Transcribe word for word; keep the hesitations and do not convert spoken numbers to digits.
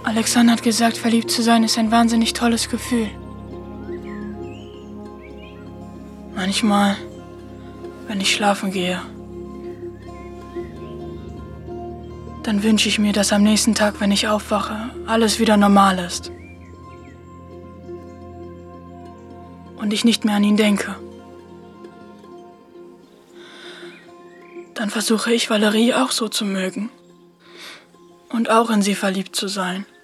Alexander hat gesagt, verliebt zu sein ist ein wahnsinnig tolles Gefühl. Manchmal, wenn ich schlafen gehe, dann wünsche ich mir, dass am nächsten Tag, wenn ich aufwache, alles wieder normal ist. Und ich nicht mehr an ihn denke. Dann versuche ich, Valerie auch so zu mögen. Und auch in sie verliebt zu sein.